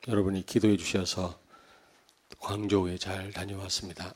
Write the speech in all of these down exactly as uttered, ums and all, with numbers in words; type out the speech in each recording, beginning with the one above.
여러분이 기도해 주셔서 광저우에 잘 다녀왔습니다.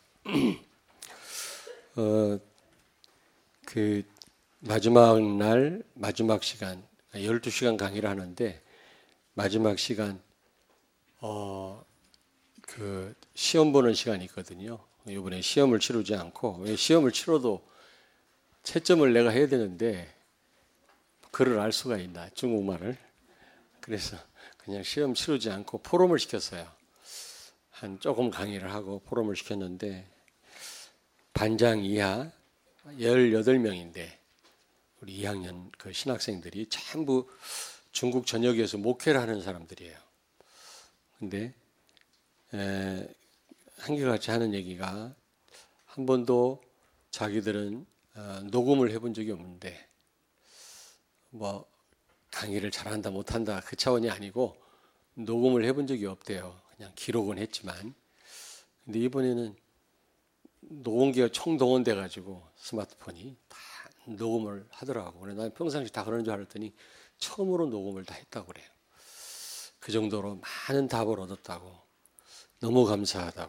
어, 그 마지막 날 마지막 시간 열두 시간 강의를 하는데 마지막 시간 어, 그 시험 보는 시간이 있거든요. 이번에 시험을 치르지 않고, 왜 시험을 치러도 채점을 내가 해야 되는데 글을 알 수가 있나, 중국말을. 그래서 그냥 시험 치르지 않고 포럼을 시켰어요. 한 조금 강의를 하고 포럼을 시켰는데 반장 이하 열여덟 명인데 우리 이 학년 그 신학생들이 전부 중국 전역에서 목회를 하는 사람들이에요. 근데 에, 한결같이 하는 얘기가 한 번도 자기들은 어, 녹음을 해본 적이 없는데 뭐 강의를 잘한다 못한다 그 차원이 아니고 녹음을 해본 적이 없대요. 그냥 기록은 했지만. 근데 이번에는 녹음기가 총동원돼 가지고 스마트폰이 다 녹음을 하더라고. 그래서 난 평상시 다 그러는 줄 알았더니 처음으로 녹음을 다 했다고 그래요. 그 정도로 많은 답을 얻었다고. 너무 감사하다고.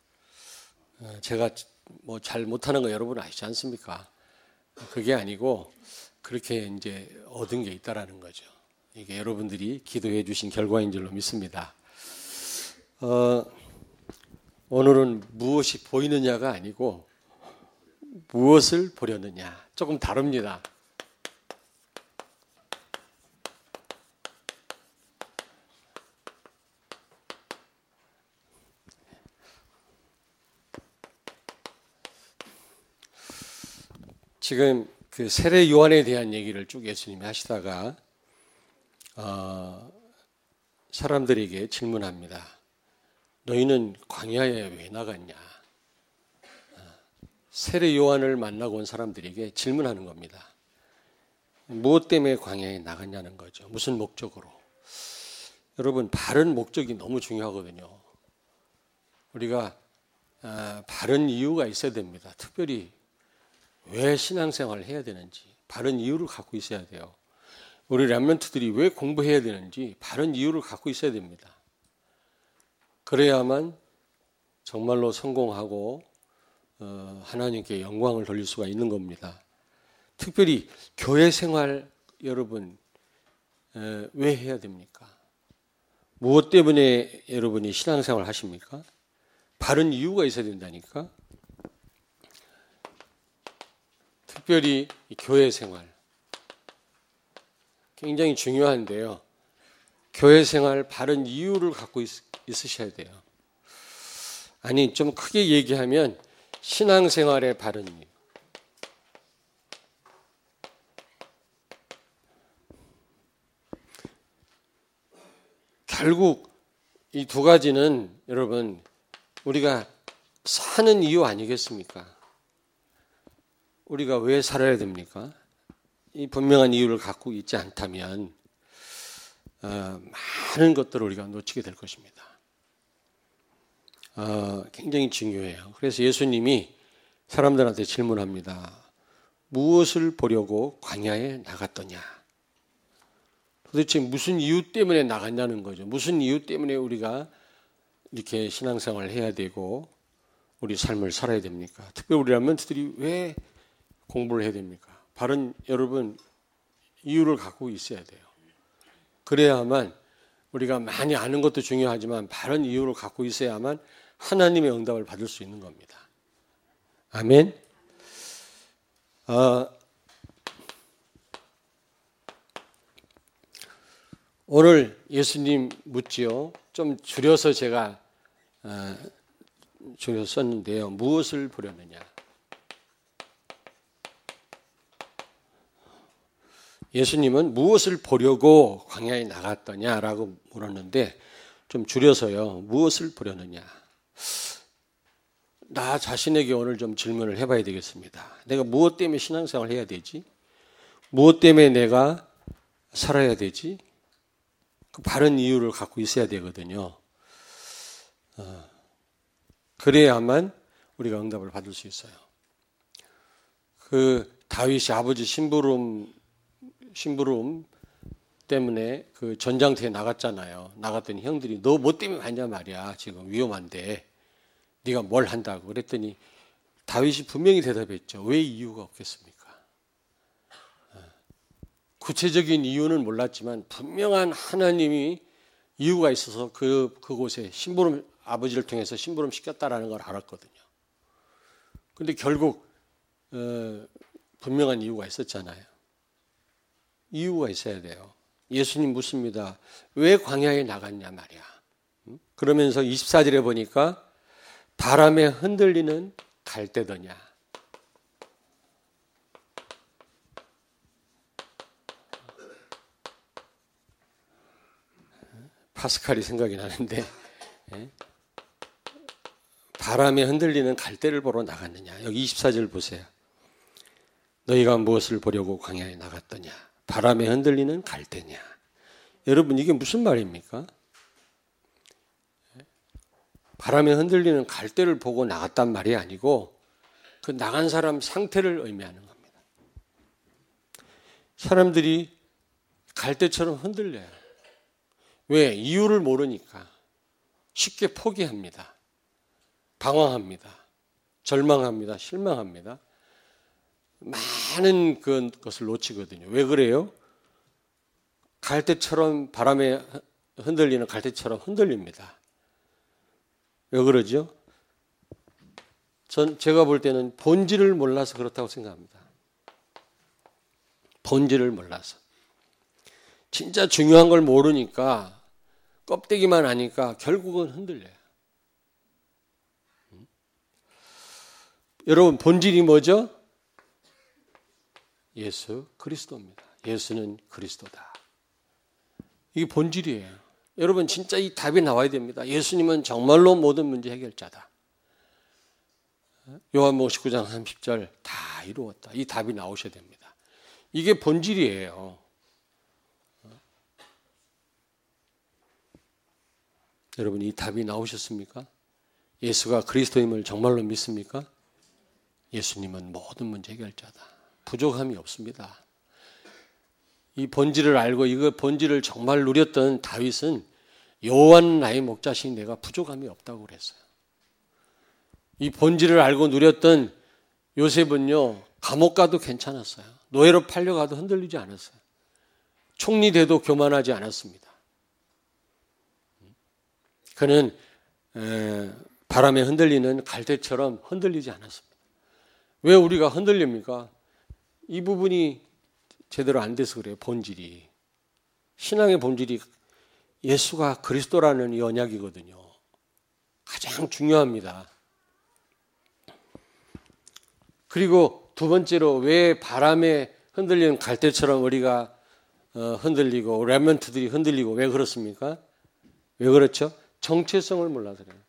제가 뭐 잘 못하는 거 여러분 아시지 않습니까? 그게 아니고 그렇게 이제 얻은 게 있다라는 거죠. 이게 여러분들이 기도해 주신 결과인 줄로 믿습니다. 어, 오늘은 무엇이 보이느냐가 아니고 무엇을 보려느냐. 조금 다릅니다. 지금 그 세례 요한에 대한 얘기를 쭉 예수님이 하시다가 어, 사람들에게 질문합니다. 너희는 광야에 왜 나갔냐? 세례 요한을 만나고 온 사람들에게 질문하는 겁니다. 무엇 때문에 광야에 나갔냐는 거죠. 무슨 목적으로? 여러분, 바른 목적이 너무 중요하거든요. 우리가 아, 바른 이유가 있어야 됩니다. 특별히 왜 신앙생활을 해야 되는지 바른 이유를 갖고 있어야 돼요. 우리 렘넌트들이 왜 공부해야 되는지 바른 이유를 갖고 있어야 됩니다. 그래야만 정말로 성공하고 어, 하나님께 영광을 돌릴 수가 있는 겁니다. 특별히 교회 생활 여러분 에, 왜 해야 됩니까? 무엇 때문에 여러분이 신앙생활 하십니까? 바른 이유가 있어야 된다니까. 특별히 교회 생활 굉장히 중요한데요. 교회 생활 바른 이유를 갖고 있, 있으셔야 돼요. 아니 좀 크게 얘기하면 신앙생활의 바른 이유. 결국 이 두 가지는 여러분 우리가 사는 이유 아니겠습니까? 우리가 왜 살아야 됩니까? 이 분명한 이유를 갖고 있지 않다면 어, 많은 것들을 우리가 놓치게 될 것입니다. 어, 굉장히 중요해요. 그래서 예수님이 사람들한테 질문합니다. 무엇을 보려고 광야에 나갔더냐? 도대체 무슨 이유 때문에 나갔냐는 거죠. 무슨 이유 때문에 우리가 이렇게 신앙생활을 해야 되고 우리 삶을 살아야 됩니까? 특별히 우리 렘넌트들이 왜 공부를 해야 됩니까? 바른 여러분 이유를 갖고 있어야 돼요. 그래야만 우리가 많이 아는 것도 중요하지만 바른 이유를 갖고 있어야만 하나님의 응답을 받을 수 있는 겁니다. 아멘. 어, 오늘 예수님 묻지요. 좀 줄여서 제가 어, 줄여서 썼는데요. 무엇을 보려느냐? 예수님은 무엇을 보려고 광야에 나갔더냐라고 물었는데 좀 줄여서요. 무엇을 보려느냐? 나 자신에게 오늘 좀 질문을 해봐야 되겠습니다. 내가 무엇 때문에 신앙생활을 해야 되지? 무엇 때문에 내가 살아야 되지? 그 바른 이유를 갖고 있어야 되거든요. 어, 그래야만 우리가 응답을 받을 수 있어요. 그 다윗이 아버지 심부름 심부름 때문에 그 전장터에 나갔잖아요. 나갔더니 형들이 너 뭐 때문에 갔냐 말이야. 지금 위험한데 네가 뭘 한다고 그랬더니 다윗이 분명히 대답했죠. 왜 이유가 없겠습니까? 구체적인 이유는 몰랐지만 분명한 하나님이 이유가 있어서 그 그곳에 심부름 아버지를 통해서 심부름 시켰다라는 걸 알았거든요. 그런데 결국 어, 분명한 이유가 있었잖아요. 이유가 있어야 돼요. 예수님 묻습니다. 왜 광야에 나갔냐 말이야. 그러면서 이십사 절에 보니까 바람에 흔들리는 갈대더냐. 파스칼이 생각이 나는데 바람에 흔들리는 갈대를 보러 나갔느냐. 여기 이십사 절 보세요. 너희가 무엇을 보려고 광야에 나갔더냐. 바람에 흔들리는 갈대냐. 여러분 이게 무슨 말입니까? 바람에 흔들리는 갈대를 보고 나갔단 말이 아니고 그 나간 사람 상태를 의미하는 겁니다. 사람들이 갈대처럼 흔들려요. 왜? 이유를 모르니까 쉽게 포기합니다. 방황합니다. 절망합니다. 실망합니다. 많은 것을 놓치거든요. 왜 그래요? 갈대처럼 바람에 흔들리는 갈대처럼 흔들립니다. 왜 그러죠? 전 제가 볼 때는 본질을 몰라서 그렇다고 생각합니다. 본질을 몰라서. 진짜 중요한 걸 모르니까 껍데기만 아니까 결국은 흔들려요. 음? 여러분 본질이 뭐죠? 예수 그리스도입니다. 예수는 그리스도다. 이게 본질이에요. 여러분 진짜 이 답이 나와야 됩니다. 예수님은 정말로 모든 문제 해결자다. 요한복음 십구 장 삼십 절 다 이루었다. 이 답이 나오셔야 됩니다. 이게 본질이에요. 여러분 이 답이 나오셨습니까? 예수가 그리스도임을 정말로 믿습니까? 예수님은 모든 문제 해결자다. 부족함이 없습니다. 이 본질을 알고 이거 본질을 정말 누렸던 다윗은 여호와는 나의 목자시니 내가 부족함이 없다고 그랬어요. 이 본질을 알고 누렸던 요셉은요 감옥 가도 괜찮았어요. 노예로 팔려가도 흔들리지 않았어요. 총리돼도 교만하지 않았습니다. 그는 바람에 흔들리는 갈대처럼 흔들리지 않았습니다. 왜 우리가 흔들립니까? 이 부분이 제대로 안 돼서 그래요. 본질이. 신앙의 본질이 예수가 그리스도라는 이 언약이거든요. 가장 중요합니다. 그리고 두 번째로 왜 바람에 흔들리는 갈대처럼 우리가 흔들리고 렘넌트들이 흔들리고 왜 그렇습니까? 왜 그렇죠? 정체성을 몰라서 그래요.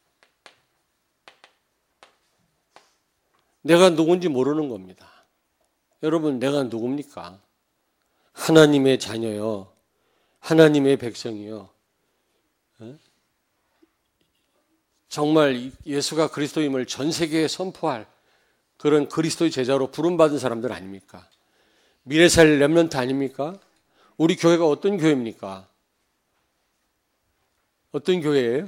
내가 누군지 모르는 겁니다. 여러분 내가 누굽니까? 하나님의 자녀요. 하나님의 백성이요. 정말 예수가 그리스도임을 전 세계에 선포할 그런 그리스도의 제자로 부름받은 사람들 아닙니까? 미래살 렘넌트 아닙니까? 우리 교회가 어떤 교회입니까? 어떤 교회예요?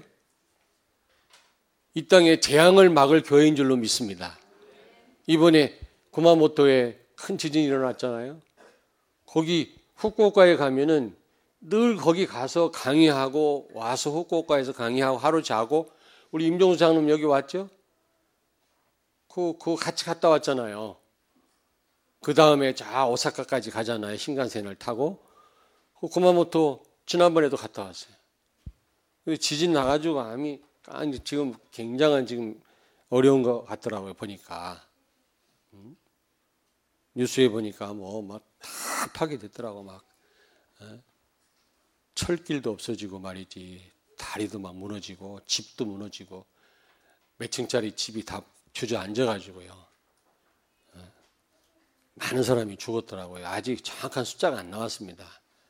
이 땅에 재앙을 막을 교회인 줄로 믿습니다. 이번에 구마모토에 큰 지진이 일어났잖아요. 거기 후쿠오카에 가면은 늘 거기 가서 강의하고 와서 후쿠오카에서 강의하고 하루 자고 우리 임종수 장로님 여기 왔죠? 그, 그 같이 갔다 왔잖아요. 그 다음에 자 오사카까지 가잖아요. 신간센을 타고. 그 구마모토 지난번에도 갔다 왔어요. 지진 나가지고 암이 아니 지금 굉장한 지금 어려운 것 같더라고요. 보니까 음? 뉴스에 보니까 뭐 막 다 파괴됐더라고 막 에? 철길도 없어지고 말이지 다리도 막 무너지고 집도 무너지고 몇 층짜리 집이 다 주저앉아가지고요. 에? 많은 사람이 죽었더라고요. 아직 정확한 숫자가 안 나왔습니다.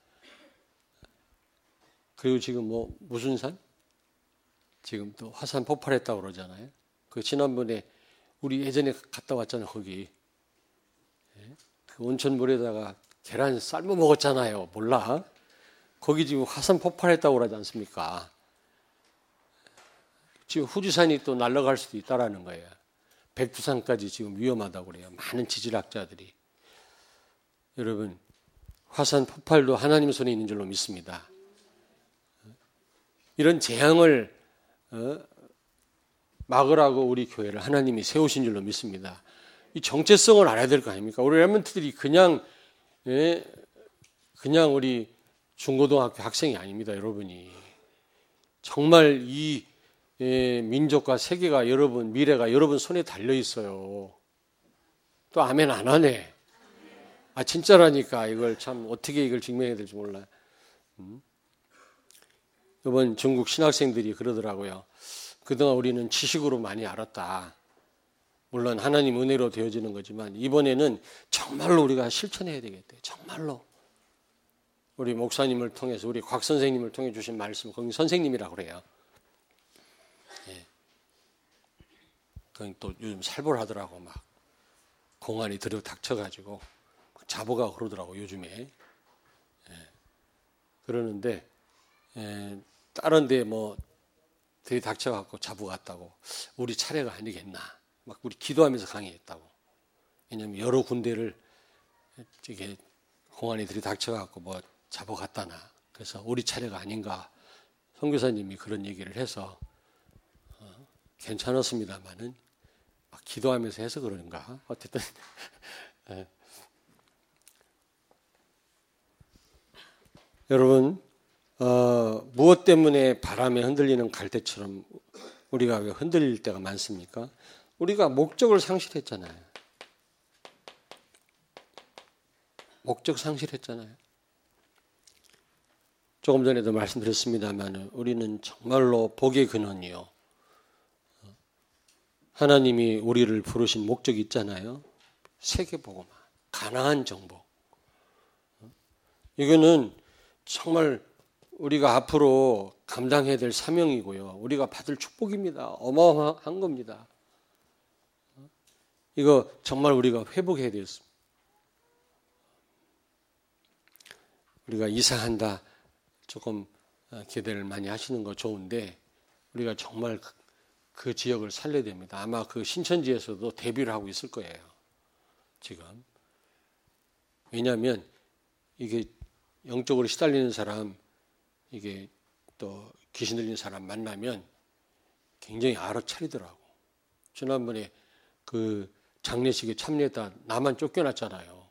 그리고 지금 뭐 무슨 산? 지금 또 화산 폭발했다고 그러잖아요. 그 지난번에 우리 예전에 갔다 왔잖아요. 거기 그 온천물에다가 계란 삶아 먹었잖아요. 몰라? 거기 지금 화산 폭발했다고 그러지 않습니까? 지금 후지산이 또 날아갈 수도 있다라는 거예요. 백두산까지 지금 위험하다고 그래요. 많은 지질학자들이. 여러분, 화산 폭발도 하나님 손에 있는 줄로 믿습니다. 이런 재앙을 막으라고 우리 교회를 하나님이 세우신 줄로 믿습니다. 이 정체성을 알아야 될 거 아닙니까? 우리 렘넌트들이 그냥 그냥 우리 중고등학교 학생이 아닙니다, 여러분이. 정말 이 민족과 세계가 여러분, 미래가 여러분 손에 달려 있어요. 또 아멘 안 하네. 아 진짜라니까. 이걸 참 어떻게 이걸 증명해야 될지 몰라. 음? 이번 중국 신학생들이 그러더라고요. 그동안 우리는 지식으로 많이 알았다. 물론 하나님 은혜로 되어지는 거지만 이번에는 정말로 우리가 실천해야 되겠대. 정말로. 우리 목사님을 통해서 우리 곽 선생님을 통해 주신 말씀, 거기 선생님이라고 그래요. 예. 또 요즘 살벌하더라고. 막 공안이 들여 닥쳐가지고 자보가 그러더라고 요즘에. 예. 그러는데 예, 다른 데 뭐 들이 닥쳐갖고 자보 같다고. 우리 차례가 아니겠나. 막 우리 기도하면서 강의했다고. 왜냐하면 여러 군데를 이게 공안이 들이 닥쳐갖고 뭐 자보 같다나. 그래서 우리 차례가 아닌가. 선교사님이 그런 얘기를 해서 어, 괜찮았습니다만은 막 기도하면서 해서 그런가. 어쨌든 예. 여러분 어, 무엇 때문에 바람에 흔들리는 갈대처럼 우리가 왜 흔들릴 때가 많습니까? 우리가 목적을 상실했잖아요. 목적 상실했잖아요. 조금 전에도 말씀드렸습니다만 우리는 정말로 복의 근원이요. 하나님이 우리를 부르신 목적이 있잖아요. 세계복음화, 가나안 정복. 이거는 정말 우리가 앞으로 감당해야 될 사명이고요. 우리가 받을 축복입니다. 어마어마한 겁니다. 이거 정말 우리가 회복해야 되겠습니다. 우리가 이사한다 조금 기대를 많이 하시는 거 좋은데 우리가 정말 그, 그 지역을 살려야 됩니다. 아마 그 신천지에서도 대비를 하고 있을 거예요. 지금. 왜냐하면 이게 영적으로 시달리는 사람, 이게 또 귀신 들리는 사람 만나면 굉장히 알아차리더라고. 지난번에 그 장례식에 참여했다 나만 쫓겨났잖아요.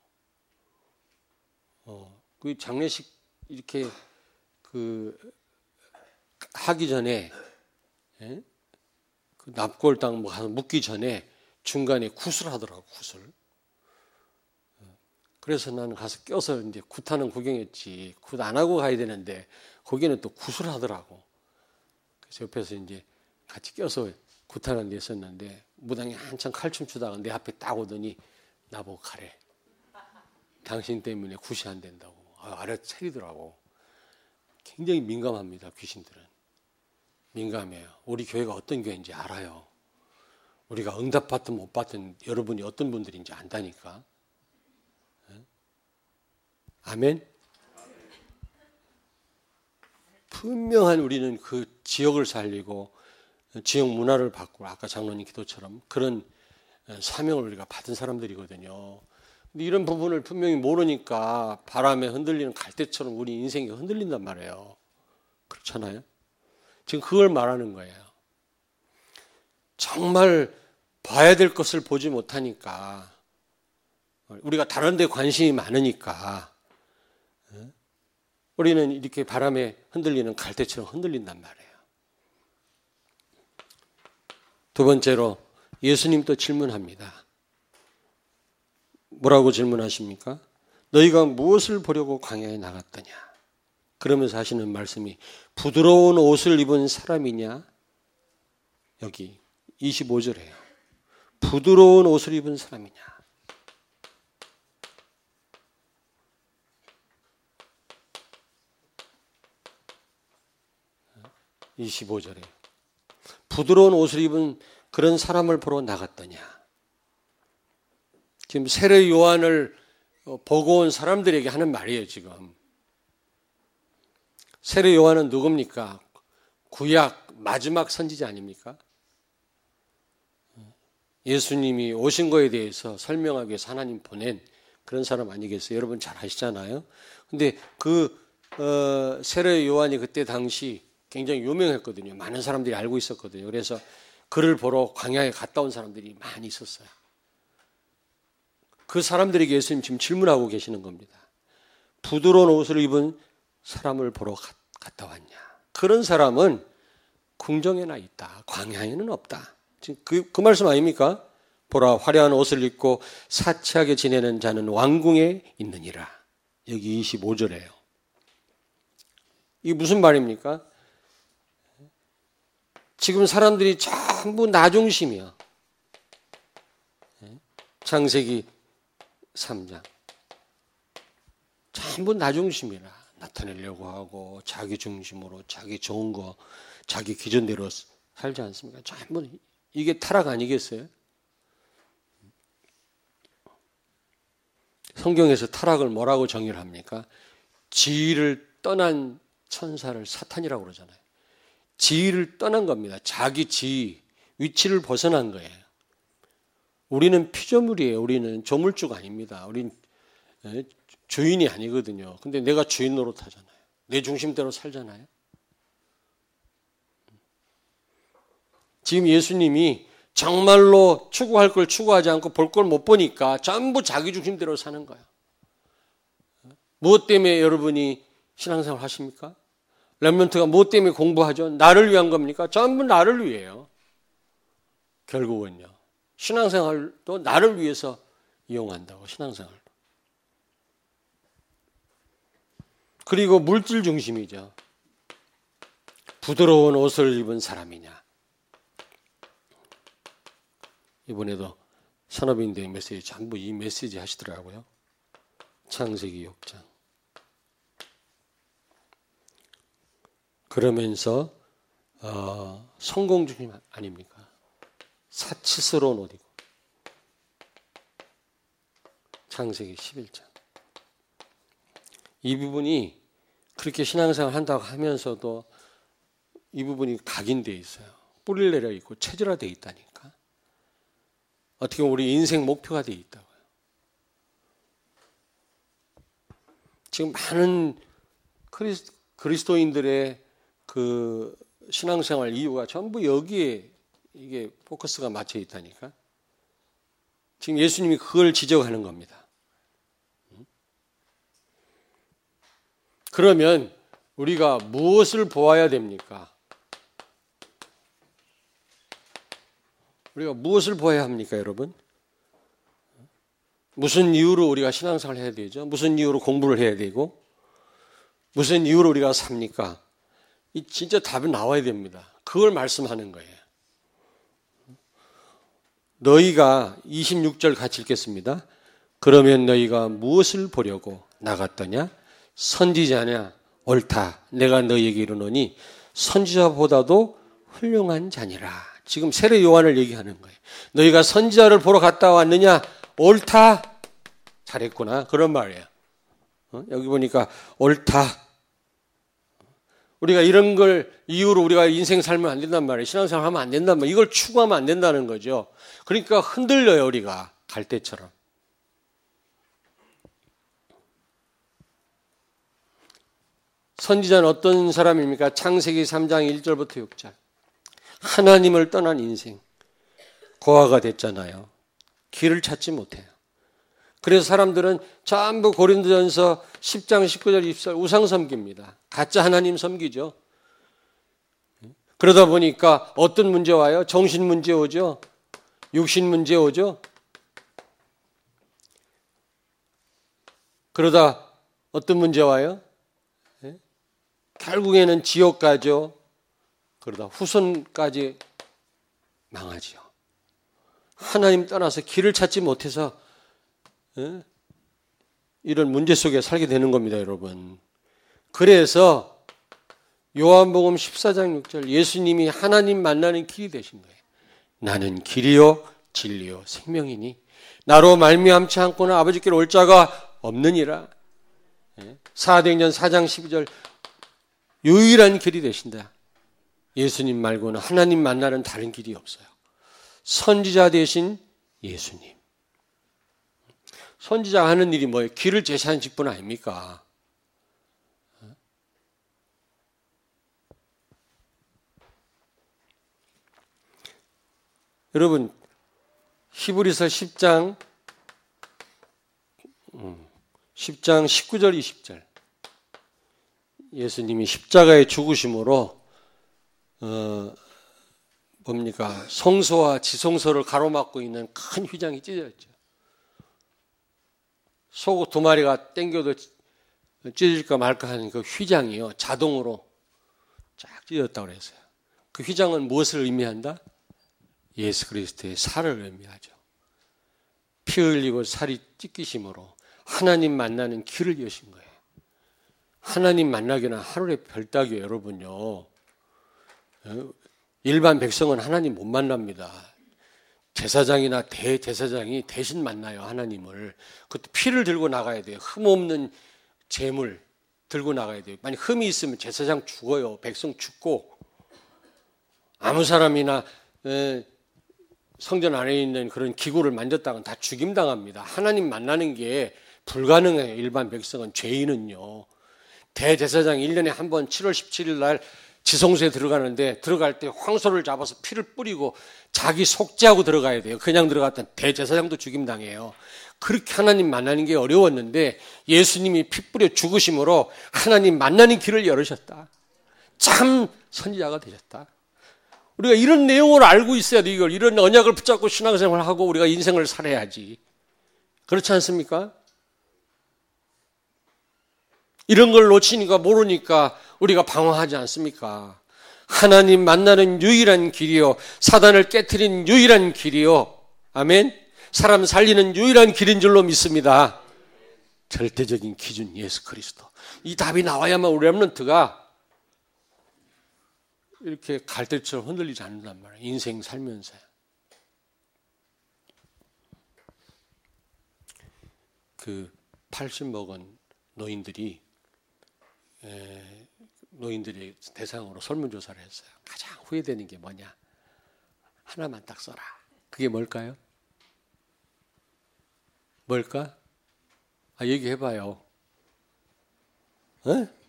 어, 그 장례식 이렇게 그 하기 전에 예? 그 납골당 뭐 가서 묻기 전에 중간에 굿을 하더라고. 굿을. 그래서 나는 가서 껴서 이제 굿하는 구경했지. 굿 안 하고 가야 되는데 거기는 또 굿을 하더라고. 그래서 옆에서 이제 같이 껴서 굿하는 데 있었는데 무당이 한참 칼춤 추다가 내 앞에 딱 오더니 나보고 가래. 당신 때문에 굿이 안 된다고. 아, 알아차리더라고. 굉장히 민감합니다. 귀신들은. 민감해요. 우리 교회가 어떤 교회인지 알아요. 우리가 응답받든 못 받든 여러분이 어떤 분들인지 안다니까. 아멘? 분명한 우리는 그 지역을 살리고 지역 문화를 바꾸고 아까 장로님 기도처럼 그런 사명을 우리가 받은 사람들이거든요. 근데 이런 부분을 분명히 모르니까 바람에 흔들리는 갈대처럼 우리 인생이 흔들린단 말이에요. 그렇잖아요? 지금 그걸 말하는 거예요. 정말 봐야 될 것을 보지 못하니까 우리가 다른 데 관심이 많으니까 우리는 이렇게 바람에 흔들리는 갈대처럼 흔들린단 말이에요. 두 번째로 예수님도 질문합니다. 뭐라고 질문하십니까? 너희가 무엇을 보려고 광야에 나갔더냐? 그러면서 하시는 말씀이 부드러운 옷을 입은 사람이냐? 여기 이십오 절에요. 부드러운 옷을 입은 사람이냐? 이십오 절에 부드러운 옷을 입은 그런 사람을 보러 나갔더냐. 지금 세례 요한을 보고 온 사람들에게 하는 말이에요. 지금 세례 요한은 누굽니까? 구약 마지막 선지자 아닙니까? 예수님이 오신 거에 대해서 설명하기 위해서 하나님 보낸 그런 사람 아니겠어요? 여러분 잘 아시잖아요. 근데 그 어, 세례 요한이 그때 당시 굉장히 유명했거든요. 많은 사람들이 알고 있었거든요. 그래서 그를 보러 광야에 갔다 온 사람들이 많이 있었어요. 그 사람들에게 예수님 지금 질문하고 계시는 겁니다. 부드러운 옷을 입은 사람을 보러 가, 갔다 왔냐? 그런 사람은 궁정에나 있다. 광야에는 없다. 지금 그, 그 말씀 아닙니까? 보라, 화려한 옷을 입고 사치하게 지내는 자는 왕궁에 있느니라. 여기 이십오 절에요. 이게 무슨 말입니까? 지금 사람들이 전부 나 중심이야. 창세기 삼 장. 전부 나 중심이라. 나타내려고 하고 자기 중심으로 자기 좋은 거 자기 기준대로 살지 않습니까? 전부 이게 타락 아니겠어요? 성경에서 타락을 뭐라고 정의를 합니까? 지위를 떠난 천사를 사탄이라고 그러잖아요. 지위를 떠난 겁니다. 자기 지위, 위치를 벗어난 거예요. 우리는 피조물이에요. 우리는 조물주가 아닙니다. 우리는 주인이 아니거든요. 근데 내가 주인 노릇하잖아요. 내 중심대로 살잖아요. 지금 예수님이 정말로 추구할 걸 추구하지 않고 볼 걸 못 보니까 전부 자기 중심대로 사는 거예요. 무엇 때문에 여러분이 신앙생활 하십니까? 렘넌트가 무엇 때문에 공부하죠? 나를 위한 겁니까? 전부 나를 위해요. 결국은요. 신앙생활도 나를 위해서 이용한다고, 신앙생활도. 그리고 물질 중심이죠. 부드러운 옷을 입은 사람이냐. 이번에도 산업인대의 메시지 전부 이 메시지 하시더라고요. 창세기 육 장. 그러면서 어, 성공 중심 아닙니까? 사치스러운 옷이고. 창세기 십일 장. 이 부분이 그렇게 신앙생활 한다고 하면서도 이 부분이 각인되어 있어요. 뿌리를 내려 있고 체질화되어 있다니까. 어떻게 보면 우리 인생 목표가 되어 있다고요. 지금 많은 크리스, 그리스도인들의 그 신앙생활 이유가 전부 여기에 이게 포커스가 맞춰 있다니까. 지금 예수님이 그걸 지적하는 겁니다. 그러면 우리가 무엇을 보아야 됩니까? 우리가 무엇을 보아야 합니까, 여러분? 무슨 이유로 우리가 신앙생활을 해야 되죠? 무슨 이유로 공부를 해야 되고? 무슨 이유로 우리가 삽니까? 이 진짜 답이 나와야 됩니다. 그걸 말씀하는 거예요. 너희가 이십육 절 같이 읽겠습니다. 그러면 너희가 무엇을 보려고 나갔더냐? 선지자냐? 옳다. 내가 너희에게 이르노니 선지자보다도 훌륭한 자니라. 지금 세례 요한을 얘기하는 거예요. 너희가 선지자를 보러 갔다 왔느냐? 옳다. 잘했구나. 그런 말이에요. 어? 여기 보니까 옳다. 우리가 이런 걸 이유로 우리가 인생 살면 안 된단 말이에요. 신앙생활 하면 안 된단 말이에요. 이걸 추구하면 안 된다는 거죠. 그러니까 흔들려요, 우리가. 갈대처럼. 선지자는 어떤 사람입니까? 창세기 삼 장 일 절부터 육 절. 하나님을 떠난 인생. 고아가 됐잖아요. 길을 찾지 못해요. 그래서 사람들은 전부 고린도전서 십 장 십구 절 이십 절 우상 섬깁니다. 가짜 하나님 섬기죠. 그러다 보니까 어떤 문제 와요? 정신 문제 오죠. 육신 문제 오죠. 그러다 어떤 문제 와요? 네? 결국에는 지옥 가죠. 그러다 후손까지 망하죠. 하나님 떠나서 길을 찾지 못해서 네? 이런 문제 속에 살게 되는 겁니다, 여러분. 그래서 요한복음 십사 장 육 절 예수님이 하나님 만나는 길이 되신 거예요. 나는 길이요 진리요 생명이니 나로 말미암지 않고는 아버지께로 올 자가 없느니라. 사도행전 사 장 십이 절 유일한 길이 되신다. 예수님 말고는 하나님 만나는 다른 길이 없어요. 선지자 되신 예수님. 선지자가 하는 일이 뭐예요? 길을 제시하는 직분 아닙니까? 여러분, 히브리서 십 장 십 장 십구 절 이십 절, 예수님이 십자가의 죽으심으로 어, 뭡니까? 성소와 지성소를 가로막고 있는 큰 휘장이 찢어졌죠. 소 두 마리가 땡겨도 찢어질까 말까 하는 그 휘장이요, 자동으로 쫙 찢어졌다고 그랬어요. 그 휘장은 무엇을 의미한다? 예수 그리스도의 살을 의미하죠. 피 흘리고 살이 찢기심으로 하나님 만나는 길을 여신 거예요. 하나님 만나기는 하루의 별따기예요, 여러분요. 일반 백성은 하나님 못 만납니다. 제사장이나 대제사장이 대신 만나요, 하나님을. 그것도 피를 들고 나가야 돼요. 흠 없는 제물 들고 나가야 돼요. 만약 흠이 있으면 제사장 죽어요. 백성 죽고. 아무 사람이나 성전 안에 있는 그런 기구를 만졌다가는 다 죽임당합니다. 하나님 만나는 게 불가능해요. 일반 백성은. 죄인은요. 대제사장이 일 년에 한 번 칠월 십칠일 날 지성소에 들어가는데 들어갈 때 황소를 잡아서 피를 뿌리고 자기 속죄하고 들어가야 돼요. 그냥 들어갔던 대제사장도 죽임당해요. 그렇게 하나님 만나는 게 어려웠는데 예수님이 피 뿌려 죽으심으로 하나님 만나는 길을 열으셨다. 참 선지자가 되셨다. 우리가 이런 내용을 알고 있어야 돼. 이걸 이런 언약을 붙잡고 신앙생활을 하고 우리가 인생을 살아야지. 그렇지 않습니까? 이런 걸 놓치니까 모르니까 우리가 방황하지 않습니까? 하나님 만나는 유일한 길이요, 사단을 깨트린 유일한 길이요, 아멘. 사람 살리는 유일한 길인 줄로 믿습니다. 절대적인 기준 예수 그리스도. 이 답이 나와야만 우리 렘넌트가 이렇게 갈대처럼 흔들리지 않는단 말이에요. 인생 살면서. 그 팔십 먹은 노인들이 에, 노인들이 대상으로 설문조사를 했어요. 가장 후회되는 게 뭐냐? 하나만 딱 써라. 그게 뭘까요? 뭘까? 아, 얘기해봐요. 어?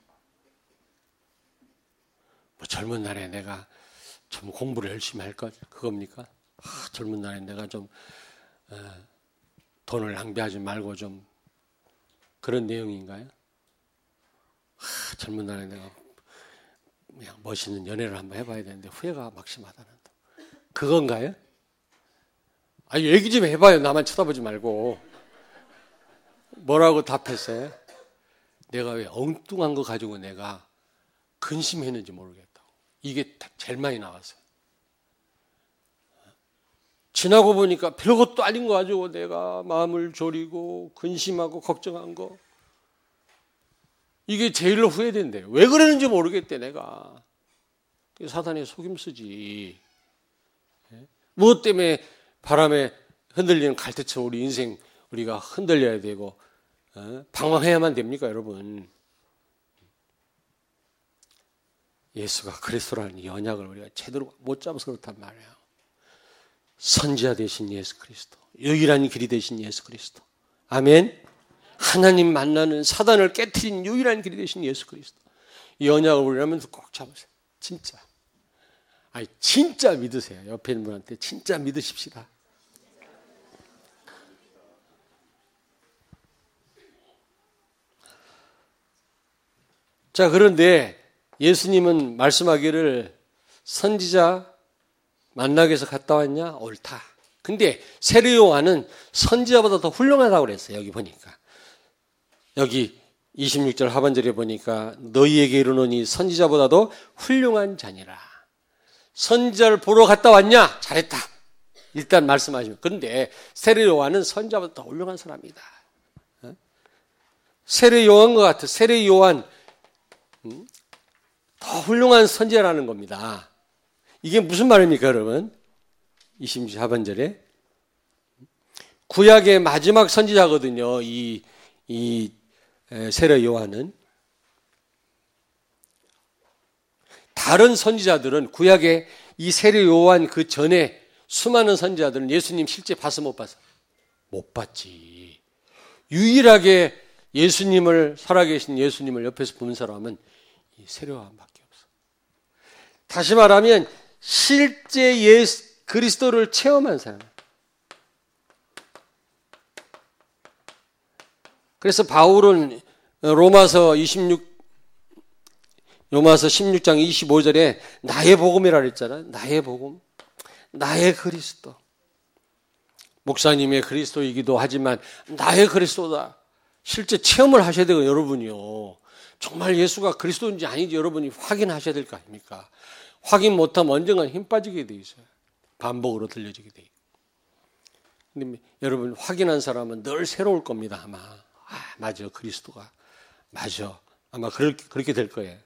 뭐 젊은 날에 내가 좀 공부를 열심히 할 것, 그겁니까? 아, 젊은 날에 내가 좀 어, 돈을 낭비하지 말고 좀 그런 내용인가요? 아, 젊은 날에 내가 그냥 멋있는 연애를 한번 해봐야 되는데 후회가 막심하다는 그건가요? 아, 얘기 좀 해봐요. 나만 쳐다보지 말고. 뭐라고 답했어요? 내가 왜 엉뚱한 거 가지고 내가 근심했는지 모르겠다고. 이게 제일 많이 나왔어요. 지나고 보니까 별것도 아닌 거 가지고 내가 마음을 졸이고 근심하고 걱정한 거, 이게 제일로 후회된대요. 왜 그러는지 모르겠대 내가. 사단의 속임수지. 무엇 때문에 바람에 흔들리는 갈대처럼 우리 인생 우리가 흔들려야 되고 방황해야만 됩니까, 여러분? 예수가 그리스도라는 이 언약을 우리가 제대로 못 잡아서 그렇단 말이에요. 선지자 되신 예수 그리스도, 유일한 길이 되신 예수 그리스도, 아멘. 하나님 만나는 사단을 깨트린 유일한 길이 되신 예수 그리스도, 이 언약을 우리라면 꼭 잡으세요. 진짜. 아니 진짜 믿으세요. 옆에 있는 분한테 진짜 믿으십시다. 자, 그런데 예수님은 말씀하기를 선지자 만나기 위해서 갔다 왔냐? 옳다. 근데 세례 요한은 선지자보다 더 훌륭하다고 그랬어요. 여기 보니까. 여기 이십육 절 하반절에 보니까 너희에게 이르노니 선지자보다도 훌륭한 자니라. 선지자를 보러 갔다 왔냐? 잘했다. 일단 말씀하시면. 그런데 세례 요한은 선지자보다 더 훌륭한 사람이다. 세례 요한과 같아. 세례 요한 더 훌륭한 선지자라는 겁니다. 이게 무슨 말입니까, 여러분? 이십육 절 하반절에 구약의 마지막 선지자거든요. 이, 이 세례 요한은. 다른 선지자들은 구약의 이 세례 요한 그 전에 수많은 선지자들은 예수님 실제 봤어 못 봤어? 못 봤지. 유일하게 예수님을 살아계신 예수님을 옆에서 본 사람은 이 세례 요한밖에 없어. 다시 말하면 실제 예수 그리스도를 체험한 사람. 그래서 바울은 로마서 이십육 로마서 십육 장 이십오 절에 나의 복음이라 그랬잖아. 나의 복음. 나의 그리스도. 목사님의 그리스도이기도 하지만 나의 그리스도다. 실제 체험을 하셔야 되고 여러분이요. 정말 예수가 그리스도인지 아닌지 여러분이 확인하셔야 될 거 아닙니까? 확인 못하면 언젠간 힘 빠지게 돼 있어요. 반복으로 들려지게 돼 있고. 근데 여러분 확인한 사람은 늘 새로울 겁니다. 아마. 아, 맞아. 그리스도가. 맞아. 아마 그렇게, 그렇게 될 거예요.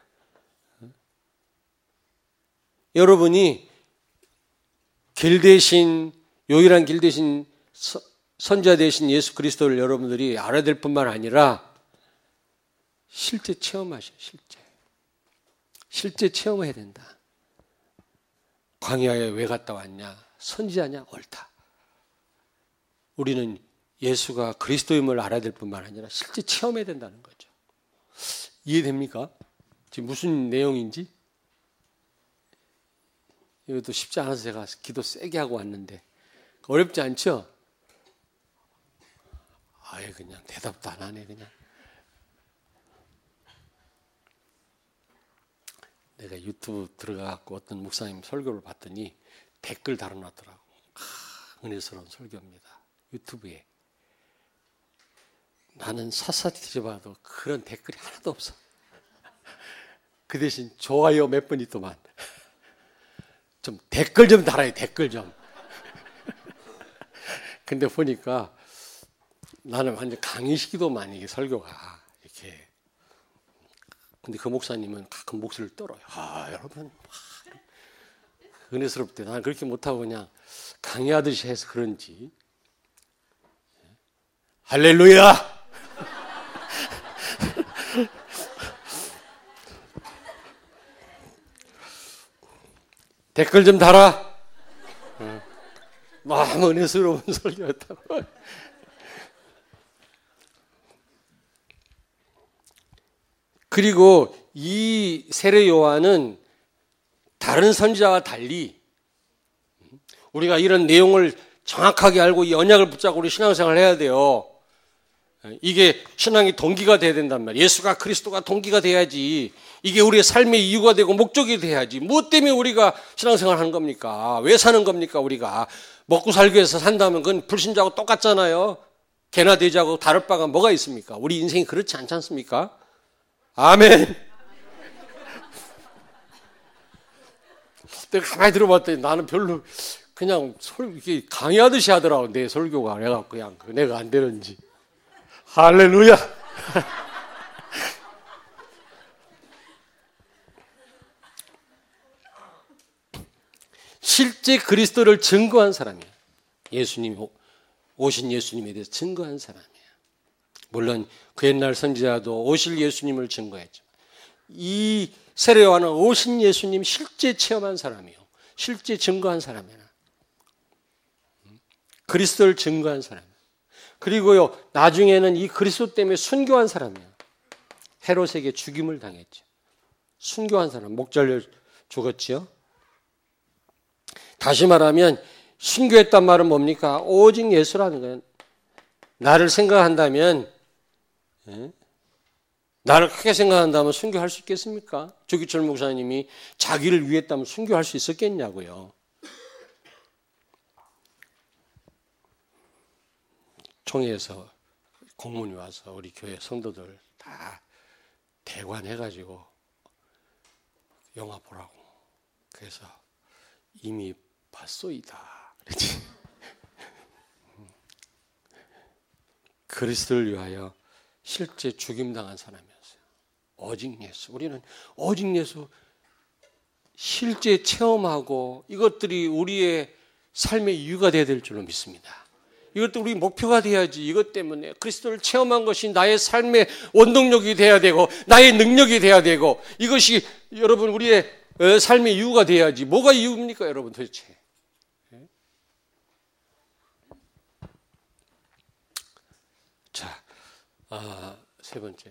여러분이 길 대신 유일한 길 대신 선지자 대신 예수 그리스도를 여러분들이 알아야 될 뿐만 아니라 실제 체험하셔요. 실제. 실제 체험해야 된다. 광야에 왜 갔다 왔냐? 선지자냐? 옳다. 우리는 예수가 그리스도임을 알아야 될 뿐만 아니라 실제 체험해야 된다는 거죠. 이해됩니까? 지금 무슨 내용인지? 이것도 쉽지 않아서 제가 기도 세게 하고 왔는데 어렵지 않죠? 아예 그냥 대답도 안 하네 그냥. 내가 유튜브 들어가고 어떤 목사님 설교를 봤더니 댓글 달아놨더라고. 아, 은혜스러운 설교입니다. 유튜브에. 나는 샅샅이 뒤져봐도 그런 댓글이 하나도 없어. 그 대신 좋아요 몇 번 있더만. 좀 댓글 좀 달아요. 댓글 좀. 근데 보니까 나는 완전 강의시키더만 이게 설교가 이렇게. 근데 그 목사님은 가끔 목소리를 떨어요. 아 여러분 아, 은혜스럽대. 나는 그렇게 못하고 그냥 강의하듯이 해서 그런지. 할렐루야. 댓글 좀 달아. 너무 은혜스러운 설교였다고. 그리고 이 세례 요한은 다른 선지자와 달리 우리가 이런 내용을 정확하게 알고 이 언약을 붙잡고 우리 신앙생활을 해야 돼요. 이게 신앙의 동기가 돼야 된단 말이에요. 예수가 그리스도가 동기가 돼야지. 이게 우리의 삶의 이유가 되고 목적이 돼야지. 무엇 때문에 우리가 신앙생활을 하는 겁니까? 왜 사는 겁니까? 우리가 먹고 살기 위해서 산다면 그건 불신자하고 똑같잖아요. 개나 돼지하고 다를 바가 뭐가 있습니까? 우리 인생이 그렇지 않지 않습니까? 아멘. 내가 가만히 들어봤더니 나는 별로 그냥 설, 이게 강의하듯이 하더라고. 내 설교가. 내가 그냥 내가 안 되는지. 할렐루야. 실제 그리스도를 증거한 사람이에요. 예수님, 오신 예수님에 대해서 증거한 사람이에요. 물론 그 옛날 선지자도 오실 예수님을 증거했죠. 이 세례 요한은 오신 예수님 실제 체험한 사람이에요. 실제 증거한 사람이에요. 그리스도를 증거한 사람이에요. 그리고요 나중에는 이 그리스도 때문에 순교한 사람이에요. 헤롯에게 죽임을 당했죠. 순교한 사람, 목절려 죽었죠. 다시 말하면 순교했단 말은 뭡니까? 오직 예수라는 거예요. 나를 생각한다면 예? 나를 크게 생각한다면 순교할 수 있겠습니까? 조기철 목사님이 자기를 위했다면 순교할 수 있었겠냐고요. 총회에서 공문이 와서 우리 교회 성도들 다 대관해가지고 영화 보라고. 그래서 이미 봤소이다. 그랬지. 그리스도를 위하여 실제 죽임당한 사람이었어요. 오직 예수. 우리는 오직 예수 실제 체험하고 이것들이 우리의 삶의 이유가 되어야 될 줄로 믿습니다. 이것도 우리 목표가 돼야지. 이것 때문에 그리스도를 체험한 것이 나의 삶의 원동력이 돼야 되고 나의 능력이 돼야 되고 이것이 여러분 우리의 삶의 이유가 돼야지. 뭐가 이유입니까 여러분 도대체? 자, 아, 세 번째.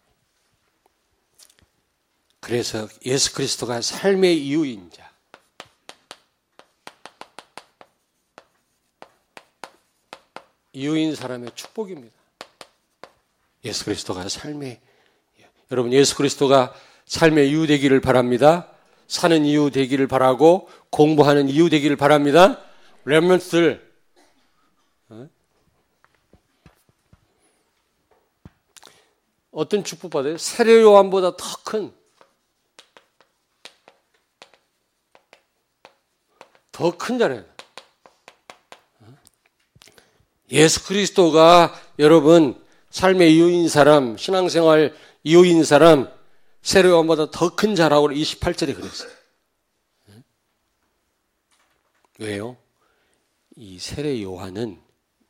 그래서 예수 그리스도가 삶의 이유인 자. 이유인 사람의 축복입니다. 예수 그리스도가 삶의 이유. 여러분 예수 그리스도가 삶의 이유 되기를 바랍니다. 사는 이유 되기를 바라고 공부하는 이유 되기를 바랍니다. 렘넌트들 어떤 축복 받아요? 세례 요한보다 더 큰 더 큰 자래요. 예수 그리스도가 여러분 삶의 이유인 사람, 신앙생활 이유인 사람, 세례 요한보다 더 큰 자라고 이십팔 절에 그랬어요. 왜요? 이 세례 요한은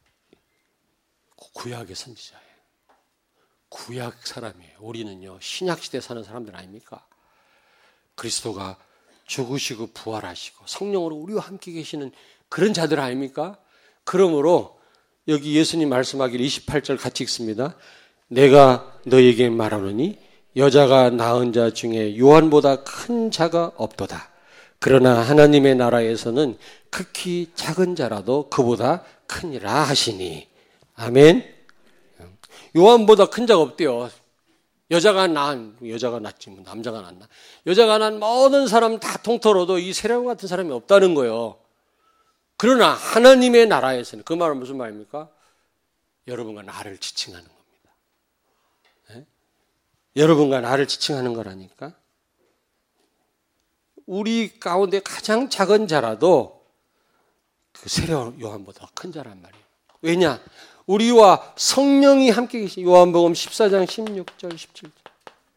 구약의 선지자예요. 구약 사람이에요. 우리는요 신약시대에 사는 사람들 아닙니까? 그리스도가 죽으시고 부활하시고 성령으로 우리와 함께 계시는 그런 자들 아닙니까? 그러므로 여기 예수님 말씀하기를 이십팔 절 같이 읽습니다. 내가 너에게 말하노니 여자가 낳은 자 중에 요한보다 큰 자가 없도다. 그러나 하나님의 나라에서는 극히 작은 자라도 그보다 크니라 하시니. 아멘. 요한보다 큰 자가 없대요. 여자가 낳은, 여자가 낳지, 뭐 남자가 낳나. 여자가 낳은 모든 사람 다 통틀어도 이 세례요한 같은 사람이 없다는 거예요. 그러나 하나님의 나라에서는, 그 말은 무슨 말입니까? 여러분과 나를 지칭하는 겁니다. 네? 여러분과 나를 지칭하는 거라니까. 우리 가운데 가장 작은 자라도 그 세례 요한보다 큰 자란 말이에요. 왜냐? 우리와 성령이 함께 계신 요한복음 십사 장 십육 절 십칠 절.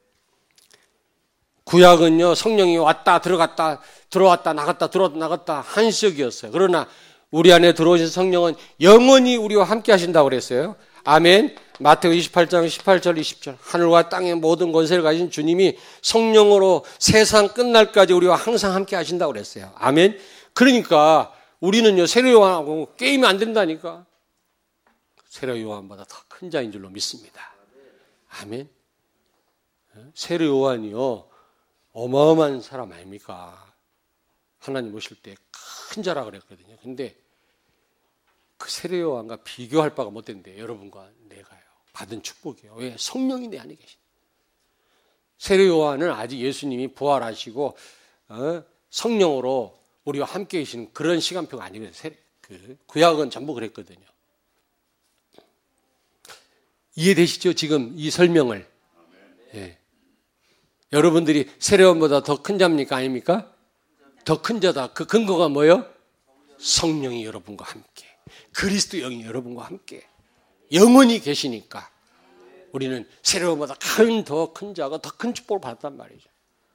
구약은요 성령이 왔다 들어갔다 들어왔다 나갔다 들어왔다 나갔다 한시적이었어요. 그러나 우리 안에 들어오신 성령은 영원히 우리와 함께 하신다고 그랬어요. 아멘. 마태복음 이십팔 장 십팔 절 이십 절. 하늘과 땅의 모든 권세를 가진 주님이 성령으로 세상 끝날까지 우리와 항상 함께 하신다고 그랬어요. 아멘. 그러니까 우리는요 세례 요한하고 게임이 안 된다니까. 세례 요한보다 더 큰 자인 줄로 믿습니다. 아멘. 세례 요한이요 어마어마한 사람 아닙니까? 하나님 오실 때 큰 자라 그랬거든요. 근데 그 세례 요한과 비교할 바가 못 된대. 여러분과 내가요. 받은 축복이에요. 왜? 성령이 내 안에 계신. 세례 요한은 아직 예수님이 부활하시고 어? 성령으로 우리와 함께 계신 그런 시간표가 아니거든요. 그 구약은 전부 그랬거든요. 이해되시죠? 지금 이 설명을. 예. 여러분들이 세례 요한보다 더 큰 자입니까? 아닙니까? 더 큰 자다. 그 근거가 뭐예요? 성령이 여러분과 함께. 그리스도 영이 여러분과 함께. 영원히 계시니까. 우리는 세례 요한보다 큰 더 큰 자가 더 큰 축복을 받았단 말이죠.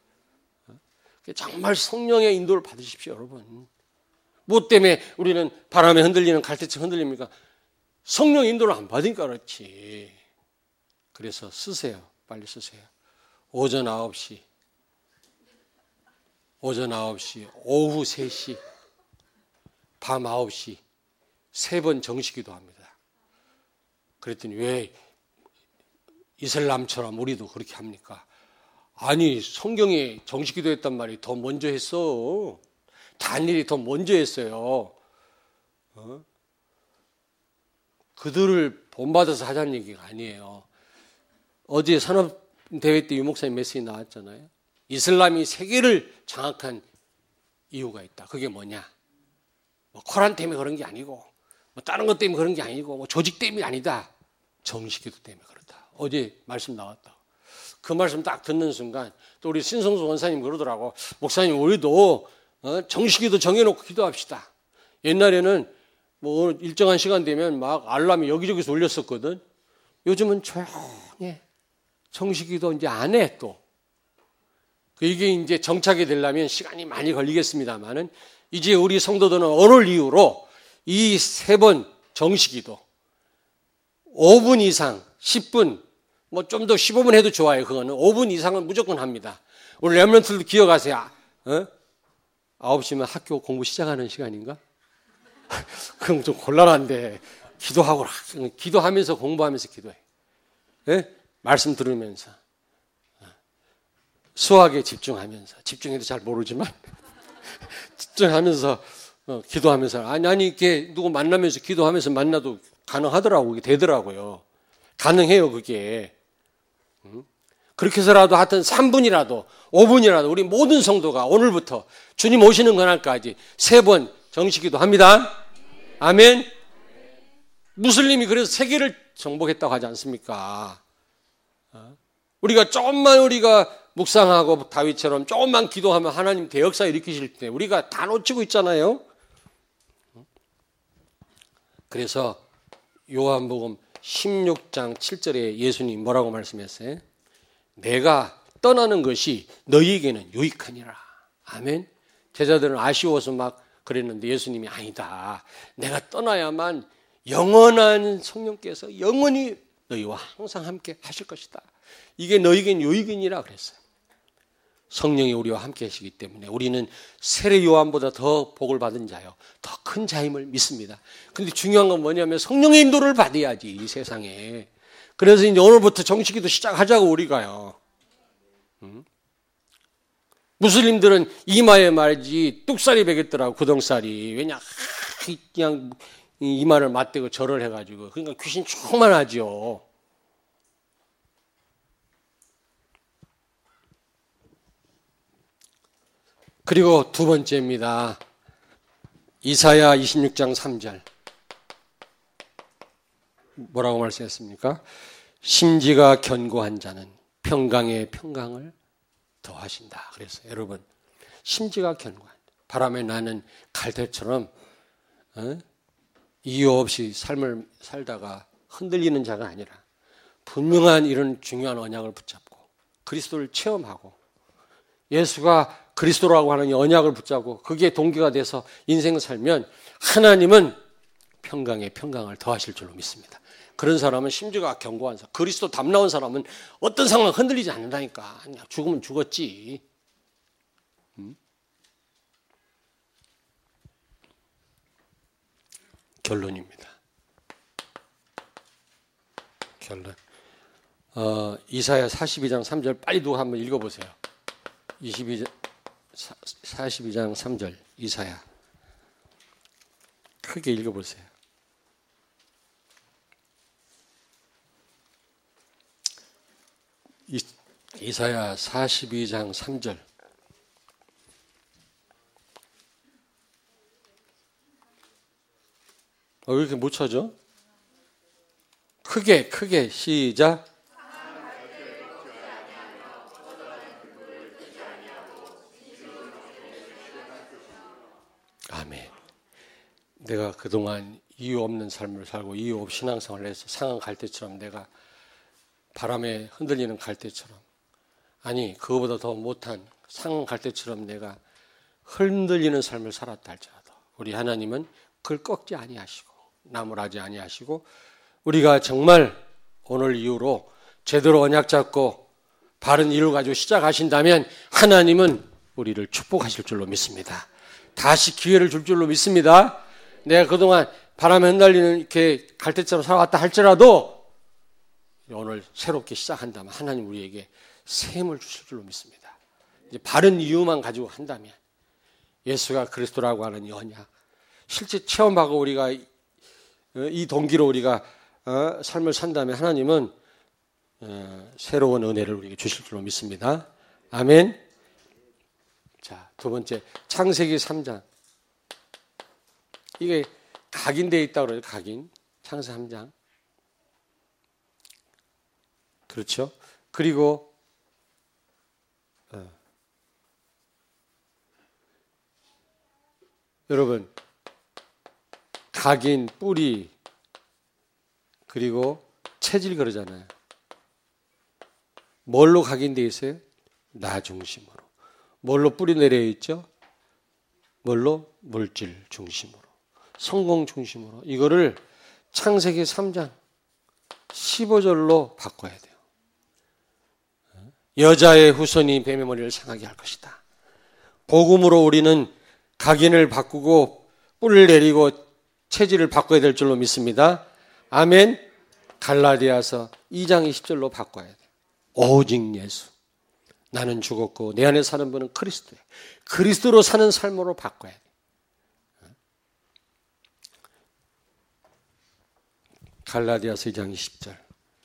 정말 성령의 인도를 받으십시오, 여러분. 뭐 때문에 우리는 바람에 흔들리는 갈대처럼 흔들립니까? 성령 인도를 안 받으니까 그렇지. 그래서 쓰세요. 빨리 쓰세요. 오전 아홉 시, 오전 아홉 시, 오후 세 시, 밤 아홉 시 세 번 정식기도 합니다. 그랬더니 왜 이슬람처럼 우리도 그렇게 합니까? 아니 성경에 정식기도 했단 말이 더 먼저 했어. 다니엘이 더 먼저 했어요. 어? 그들을 본받아서 하자는 얘기가 아니에요. 어제 산업대회 때 유목사님 메시지 나왔잖아요. 이슬람이 세계를 장악한 이유가 있다. 그게 뭐냐? 뭐 코란 때문에 그런 게 아니고 뭐 다른 것 때문에 그런 게 아니고 뭐 조직 때문이 아니다. 정식기도 때문에 그렇다. 어제 말씀 나왔다. 그 말씀 딱 듣는 순간 또 우리 신성수 원사님 그러더라고. 목사님 우리도 어? 정식기도 정해놓고 기도합시다. 옛날에는 뭐 일정한 시간 되면 막 알람이 여기저기서 울렸었거든. 요즘은 조용해. 정식기도 이제 안 해 또. 이게 이제 정착이 되려면 시간이 많이 걸리겠습니다만은 이제 우리 성도들은 오늘 이후로 이 세 번 정식기도 오 분 이상, 십 분, 뭐 좀 더 십오 분 해도 좋아요. 그거는 오 분 이상은 무조건 합니다. 오늘 렘넌트들도 기억하세요. 어? 아홉 시면 학교 공부 시작하는 시간인가? 그럼 좀 곤란한데 기도하고 기도하면서 공부하면서 기도해. 예? 말씀 들으면서 수학에 집중하면서 집중해도 잘 모르지만 집중하면서 어, 기도하면서 아니 아니 이렇게 누구 만나면서 기도하면서 만나도 가능하더라고 이게 되더라고요. 가능해요 그게. 음? 그렇게 해서라도 하여튼 삼 분이라도 오 분이라도 우리 모든 성도가 오늘부터 주님 오시는 그날까지 세 번 정식기도 합니다. 아멘. 무슬림이 그래서 세계를 정복했다고 하지 않습니까? 우리가 조금만 우리가 묵상하고 다윗처럼 조금만 기도하면 하나님 대역사 일으키실 때 우리가 다 놓치고 있잖아요. 그래서 요한복음 십육 장 칠 절에 예수님 뭐라고 말씀했어요? 내가 떠나는 것이 너희에게는 유익하니라. 아멘. 제자들은 아쉬워서 막 그랬는데 예수님이 아니다. 내가 떠나야만 영원한 성령께서 영원히 너희와 항상 함께 하실 것이다. 이게 너희에겐 유익이니라 그랬어요. 성령이 우리와 함께 하시기 때문에 우리는 세례 요한보다 더 복을 받은 자요. 더 큰 자임을 믿습니다. 근데 중요한 건 뭐냐면 성령의 인도를 받아야지 이 세상에. 그래서 이제 오늘부터 정식기도 시작하자고 우리가요. 음? 무슬림들은 이마에 말이지 뚝살이 베겠더라고 구덩살이. 왜냐 그냥 이마를 맞대고 절을 해가지고 그러니까 귀신 충만하죠. 그리고 두 번째입니다. 이사야 이십육 장 삼 절 뭐라고 말씀했습니까? 심지가 견고한 자는 평강의 평강을 더하신다. 그래서 여러분 심지가 견고한 바람에 나는 갈대처럼 어? 이유 없이 삶을 살다가 흔들리는 자가 아니라 분명한 이런 중요한 언약을 붙잡고 그리스도를 체험하고 예수가 그리스도라고 하는 이 언약을 붙잡고 그게 동기가 돼서 인생을 살면 하나님은 평강에 평강을 더하실 줄로 믿습니다. 그런 사람은 심지가 견고한 사람, 그리스도 담 나온 사람은 어떤 상황 흔들리지 않는다니까. 죽으면 죽었지. 음? 결론입니다. 결론. 어, 이사야 사십이 장 삼 절 빨리 누가 한번 읽어보세요. 이십이 장, 사십이 장 삼 절 이사야 크게 읽어보세요. 이, 이사야 사십이 장 삼 절 어, 왜 이렇게 못 찾아? 크게 크게 시작. 아멘. 내가 그동안 이유 없는 삶을 살고 이유 없이 신앙생활을 해서 상한 갈대처럼 내가 바람에 흔들리는 갈대처럼 아니 그거보다 더 못한 상한 갈대처럼 내가 흔들리는 삶을 살았다 할지라도 우리 하나님은 그걸 꺾지 아니하시고 나무라지 아니하시고 우리가 정말 오늘 이후로 제대로 언약 잡고 바른 이유를 가지고 시작하신다면 하나님은 우리를 축복하실 줄로 믿습니다. 다시 기회를 줄 줄로 믿습니다. 내가 그동안 바람에 흩날리는 이렇게 갈대처럼 살아왔다 할지라도 오늘 새롭게 시작한다면 하나님 우리에게 새 힘을 주실 줄로 믿습니다. 이제 바른 이유만 가지고 한다면 예수가 그리스도라고 하는 이 언약 실제 체험하고 우리가 이 동기로 우리가 삶을 산다면 하나님은 새로운 은혜를 우리에게 주실 줄로 믿습니다. 아멘. 자, 두 번째 창세기 삼 장 이게 각인되어 있다고 그래요. 각인 창세기 삼 장 그렇죠. 그리고 어. 여러분 각인 뿌리 그리고 체질 그러잖아요. 뭘로 각인되어 있어요? 나 중심으로. 뭘로 뿌리 내려 있죠? 뭘로? 물질 중심으로. 성공 중심으로. 이거를 창세기 삼 장 십오 절로 바꿔야 돼요. 여자의 후손이 뱀의 머리를 상하게 할 것이다. 복음으로 우리는 각인을 바꾸고 뿔을 내리고 체질을 바꿔야 될 줄로 믿습니다. 아멘. 갈라디아서 이 장 이십 절로 바꿔야 돼. 오직 예수. 나는 죽었고 내 안에 사는 분은 그리스도예요. 그리스도로 사는 삶으로 바꿔야 돼. 갈라디아서 이 장 이십 절.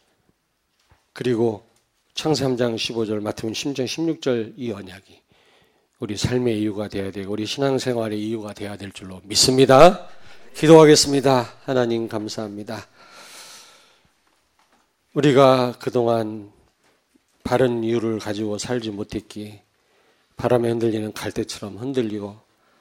그리고 창세기 삼 장 십오 절, 마태복음 십 장 십육 절 이 언약이 우리 삶의 이유가 되어야 되고 우리 신앙생활의 이유가 되어야 될 줄로 믿습니다. 기도하겠습니다. 하나님 감사합니다. 우리가 그동안 바른 이유를 가지고 살지 못했기에 바람에 흔들리는 갈대처럼 흔들리고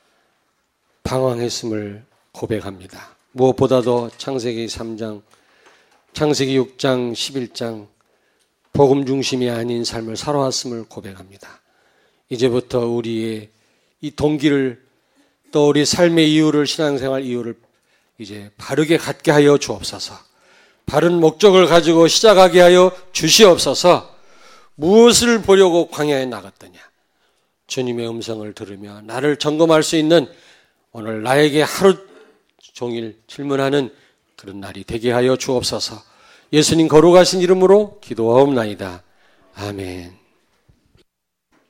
방황했음을 고백합니다. 무엇보다도 창세기 삼 장, 창세기 육 장, 십일 장 복음 중심이 아닌 삶을 살아왔음을 고백합니다. 이제부터 우리의 이 동기를 또 우리 삶의 이유를 신앙생활 이유를 이제 바르게 갖게 하여 주옵소서. 바른 목적을 가지고 시작하게 하여 주시옵소서. 무엇을 보려고 광야에 나갔더냐? 주님의 음성을 들으며 나를 점검할 수 있는 오늘 나에게 하루 종일 질문하는 그런 날이 되게 하여 주옵소서. 예수님 거룩하신 이름으로 기도하옵나이다. 아멘.